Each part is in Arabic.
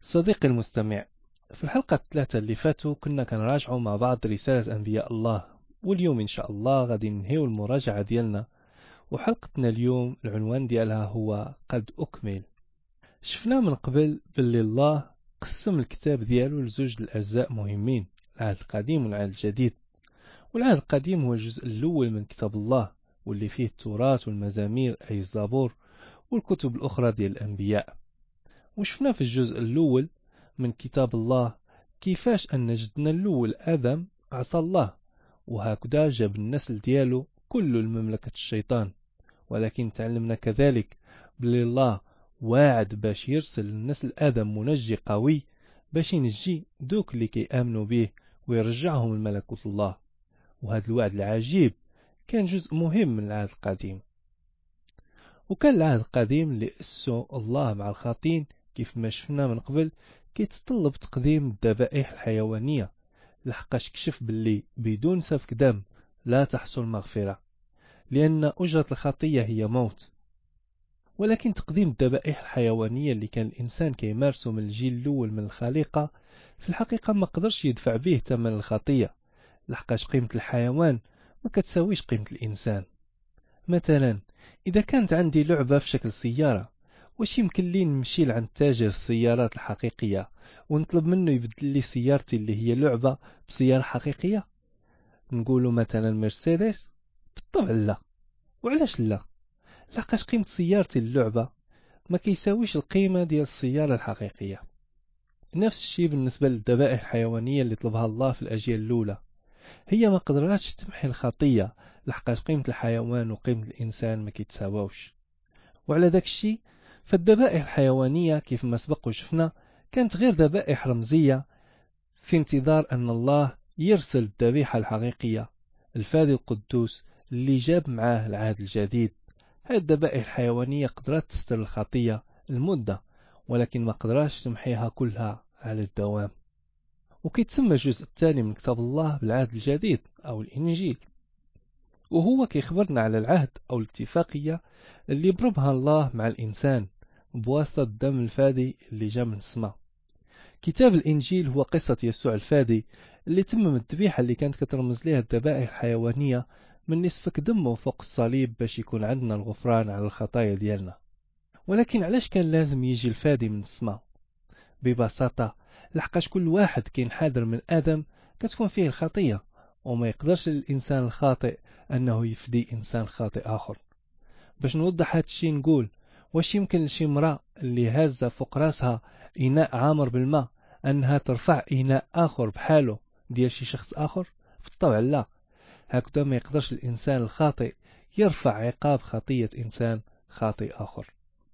صديقي المستمع، في الحلقة الثلاثة اللي فاتوا كنا كنراجعوا مع بعض رسالة أنبياء الله، واليوم إن شاء الله غادي ننهيو المراجعة ديالنا. وحلقتنا اليوم العنوان ديالها هو قد أكمل. شفنا من قبل باللي الله قسم الكتاب ديالو لزوج الأجزاء مهمين، العهد القديم والعهد الجديد. والعهد القديم هو الجزء الأول من كتاب الله، واللي فيه التوراة والمزامير أي الزبور والكتب الأخرى ديال الأنبياء. وشفنا في الجزء الأول من كتاب الله كيفاش أن جدنا الأول آدم عصى الله، وهكذا جاب النسل ديالو كل المملكة الشيطان. ولكن تعلمنا كذلك بلي الله واعد باش يرسل للنسل آدم منجي قوي باش ينجي دوك اللي كيآمنوا به ويرجعهم لملكوت الله. وهذا الوعد العجيب كان جزء مهم من العهد القديم. وكان العهد القديم اللي أسسه الله مع الخاطين كيف ما شفنا من قبل كيتطلب تقديم الذبائح الحيوانية، لحقاش كشف باللي بدون سفك دم لا تحصل مغفرة، لأن أجرة الخطية هي موت. ولكن تقديم الذبائح الحيوانية اللي كان الإنسان كيمارسه من الجيل الأول من الخليقة في الحقيقة ما قدرش يدفع به ثمن الخطية، لحقاش قيمة الحيوان ما كتساويش قيمة الإنسان. مثلا إذا كانت عندي لعبة في شكل سيارة، واش يمكن لي نمشي لعند تاجر السيارات الحقيقية ونطلب منه يبدل لي سيارتي اللي هي لعبة بسيارة حقيقية؟ نقوله مثلا مرسيدس؟ بالطبع لا. وعلاش لا؟ لحقاش قيمة سيارتي اللعبة ما كيساويش القيمة ديال السيارة الحقيقية. نفس الشيء بالنسبة للذبائح الحيوانية اللي طلبها الله في الأجيال الأولى، هي ما قدراتش تمحي الخطية، لحقاش قيمة الحيوان وقيمة الإنسان ما كيتساواوش. وعلى داك الشيء فالذبائح الحيوانية كيف ما سبق وشفنا كانت غير ذبائح رمزية في انتظار أن الله يرسل الذبيحة الحقيقية، الفادي القدوس اللي جاب معاه العهد الجديد. هذه الذبائح الحيوانية قدرت تستر الخطية المدة، ولكن ما قدراتش تمحيها كلها على الدوام. وكيتسمى الجزء الثاني من كتاب الله بالعهد الجديد أو الإنجيل، وهو كيخبرنا على العهد أو الاتفاقية اللي برمها الله مع الإنسان بواسطة الدم الفادي اللي جاء من السماء. كتاب الإنجيل هو قصة يسوع الفادي اللي تمم الذبيحة اللي كانت كترمز لها الذبائح الحيوانية من نسفك دمه فوق الصليب باش يكون عندنا الغفران على الخطايا ديالنا. ولكن علاش كان لازم يجي الفادي من السماء؟ ببساطة لحقاش كل واحد كين حاضر من آدم كتكون فيه الخطية، وما يقدرش الإنسان الخاطئ أنه يفدي إنسان خاطئ آخر. باش نوضح هاد الشيء نقول، واش يمكن لشي امرأة اللي هازة فوق راسها إناء عامر بالماء أنها ترفع إناء آخر بحاله ديال شي شخص آخر؟ بالطبع لا. هكذا ما يقدرش الإنسان الخاطئ يرفع عقاب خطية إنسان خاطئ آخر.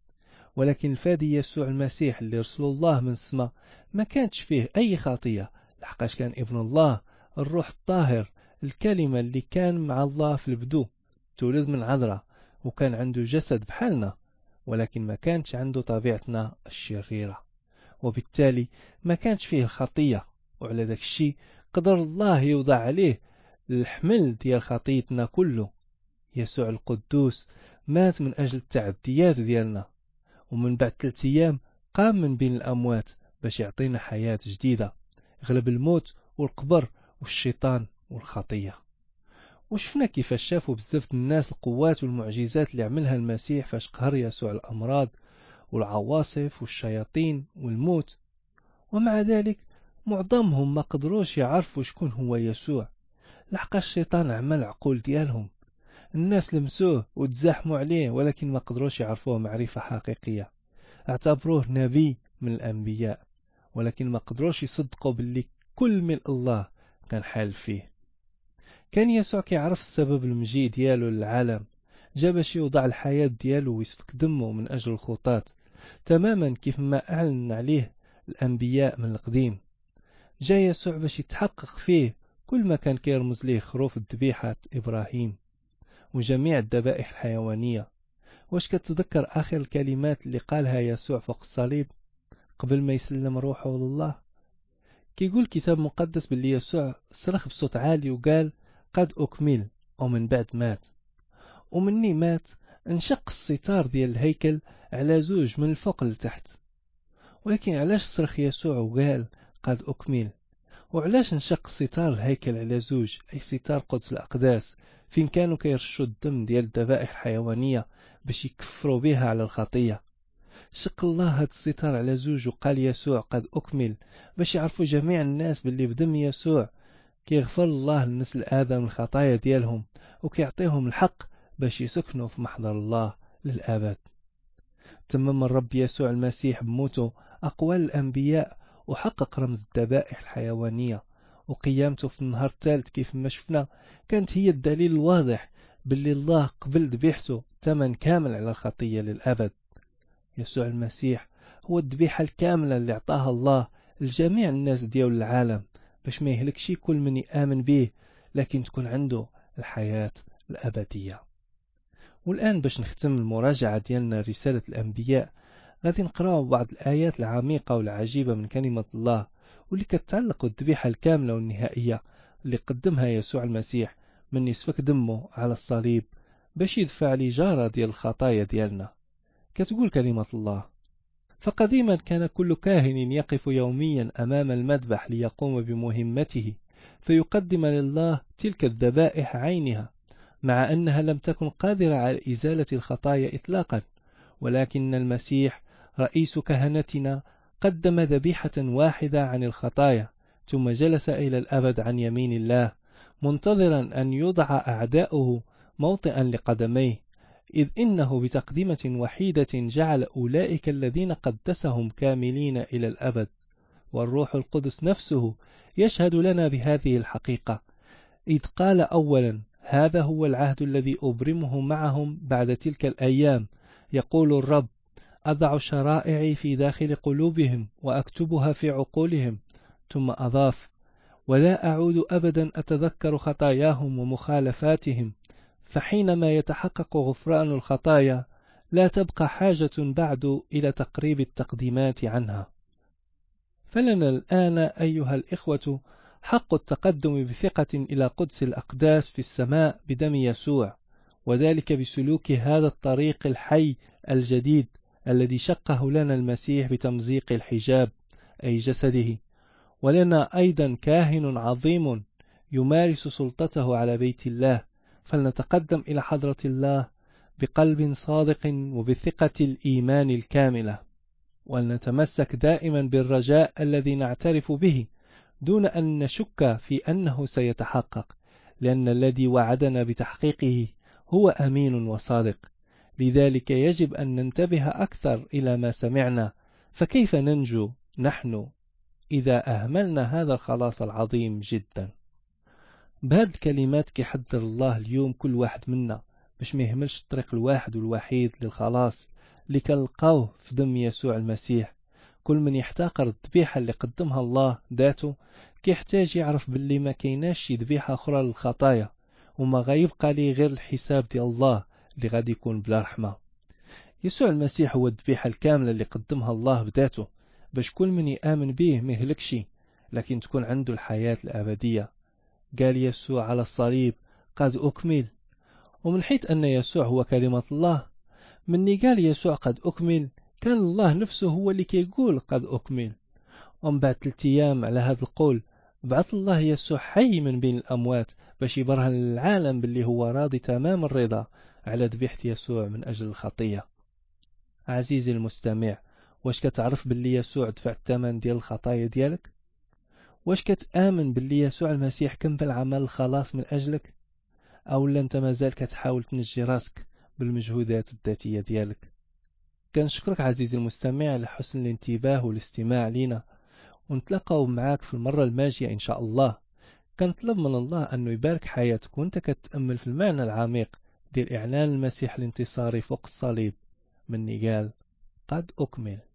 ولكن الفادي يسوع المسيح اللي رسول الله من السماء ما كانتش فيه أي خطية، لحقاش كان ابن الله الروح الطاهر، الكلمة اللي كان مع الله في البدو، تولد من عذراء وكان عنده جسد بحالنا، ولكن ما كانش عنده طبيعتنا الشريرة، وبالتالي ما كانش فيه الخطية. وعلى ذاك الشيء قدر الله يوضع عليه الحمل ديال خطيتنا كله. يسوع القدوس مات من أجل التعديات ديالنا، ومن بعد 3 أيام قام من بين الأموات باش يعطينا حياة جديدة، غلب الموت والقبر والشيطان والخطية. وشفنا كيفاش شافوا بزاف الناس القوات والمعجزات اللي عملها المسيح فاش قهر يسوع الأمراض والعواصف والشياطين والموت، ومع ذلك معظمهم ما قدروش يعرفوا شكون هو يسوع، لحقاش الشيطان عمل عقول ديالهم. الناس لمسوه وتزاحموا عليه، ولكن ما قدروش يعرفوه معرفة حقيقية. اعتبروه نبي من الأنبياء، ولكن ما قدروش يصدقوا باللي كل ملء الله كان حال فيه. كان يسوع كيعرف السبب المجيء ديالو للعالم، جا باش يوضع الحياة ديالو ويسفك دمه من أجل الخطاة، تماما كيف ما أعلن عليه الأنبياء من القديم. جا يسوع باش يتحقق فيه كل ما كان كيرمز ليه خروف الذبيحة إبراهيم وجميع الذبائح الحيوانية. واش كتذكر آخر الكلمات اللي قالها يسوع فوق الصليب قبل ما يسلم روحه لله؟ كيقول الكتاب المقدس باللي يسوع صرخ بصوت عالي وقال قد أكمل، ومن بعد مات. ومني مات انشق الستار ديال الهيكل على 2 من الفوق لتحت. ولكن علاش صرخ يسوع وقال قد أكمل؟ وعلاش انشق ستار الهيكل على زوج، أي ستار قدس الأقداس فين كانوا كيرشوا الدم ديال الذبائح الحيوانية باش يكفروا بها على الخطية؟ شق الله هاد الستار على زوج وقال يسوع قد أكمل باش يعرفوا جميع الناس باللي بدم يسوع كيغفر الله لنسل آدم الخطايا ديالهم وكيعطيهم الحق باش يسكنوا في محضر الله للأبد. تمم الرب يسوع المسيح بموته أقوال الأنبياء وحقق رمز الذبائح الحيوانية، وقيامته في النهار الثالث كيف ما شفنا كانت هي الدليل الواضح باللي الله قبل ذبيحته ثمن كامل على الخطية للأبد. يسوع المسيح هو الذبيحة الكاملة اللي اعطاها الله لجميع الناس ديال العالم باش ما يهلكش كل من يآمن به لكن تكون عنده الحياة الأبدية. والآن باش نختم المراجعة ديالنا رسالة الأنبياء غادي نقراو بعض الآيات العميقة والعجيبة من كلمة الله واللي كتعلق بالذبيحة الكاملة والنهائية اللي قدمها يسوع المسيح من يسفك دمه على الصليب باش يدفع لجارة ديال الخطايا ديالنا. كتقول كلمة الله: فقديما كان كل كاهن يقف يوميا أمام المذبح ليقوم بمهمته فيقدم لله تلك الذبائح عينها، مع أنها لم تكن قادرة على إزالة الخطايا إطلاقا، ولكن المسيح رئيس كهنتنا قدم ذبيحة واحدة عن الخطايا ثم جلس إلى الأبد عن يمين الله منتظرا أن يوضع أعداؤه موطئا لقدميه، إذ إنه بتقدمة وحيدة جعل أولئك الذين قدسهم كاملين إلى الأبد. والروح القدس نفسه يشهد لنا بهذه الحقيقة، إذ قال أولا: هذا هو العهد الذي أبرمه معهم بعد تلك الأيام، يقول الرب: أضع شرائعي في داخل قلوبهم وأكتبها في عقولهم. ثم أضاف: ولا أعود أبدا أتذكر خطاياهم ومخالفاتهم. فحينما يتحقق غفران الخطايا لا تبقى حاجة بعد إلى تقريب التقديمات عنها. فلنا الآن أيها الإخوة حق التقدم بثقة إلى قدس الأقداس في السماء بدم يسوع، وذلك بسلوك هذا الطريق الحي الجديد الذي شقه لنا المسيح بتمزيق الحجاب أي جسده. ولنا أيضا كاهن عظيم يمارس سلطته على بيت الله، فلنتقدم إلى حضرة الله بقلب صادق وبثقة الإيمان الكاملة، ولنتمسك دائما بالرجاء الذي نعترف به دون أن نشك في أنه سيتحقق، لأن الذي وعدنا بتحقيقه هو أمين وصادق. لذلك يجب أن ننتبه أكثر إلى ما سمعنا، فكيف ننجو نحن إذا أهملنا هذا الخلاص العظيم جدا؟ بهذه الكلمات كيحذر الله اليوم كل واحد منا باش ما يهملش الطريق الواحد والوحيد للخلاص اللي كنلقاوه في دم يسوع المسيح. كل من يحتقر الذبيحة اللي قدمها الله ذاته كيحتاج يعرف باللي ما كايناش شي ذبيحة أخرى للخطايا، وما غيبقى ليه غير الحساب ديال الله اللي غادي يكون بلا رحمة. يسوع المسيح هو الذبيحة الكاملة اللي قدمها الله بذاته باش كل من يآمن به ما يهلكش لكن تكون عنده الحياة الأبدية. قال يسوع على الصليب: قد أكمل. ومن حيث أن يسوع هو كلمة الله، مني قال يسوع قد أكمل كان الله نفسه هو اللي كيقول قد أكمل. ومن بعد 3 أيام على هذا القول بعث الله يسوع حي من بين الأموات باش يبرهن للعالم باللي هو راضي تمام الرضا على ذبيحة يسوع من أجل الخطية. عزيزي المستمع، واش كتعرف باللي يسوع دفع الثمن ديال الخطايا ديالك؟ واش كتآمن باللي يسوع المسيح كم بالعمل الخلاص من أجلك؟ أو لا أنت مازال كتحاول تنجي راسك بالمجهودات الذاتية ديالك؟ كنشكرك عزيزي المستمع على حسن الانتباه والاستماع لينا، ونتلاقاو معاك في المرة الماجية إن شاء الله. كنطلب من الله أنه يبارك حياتك وانت كتأمل في المعنى العميق ديال إعلان المسيح الانتصاري فوق الصليب مني قال قد أكمل.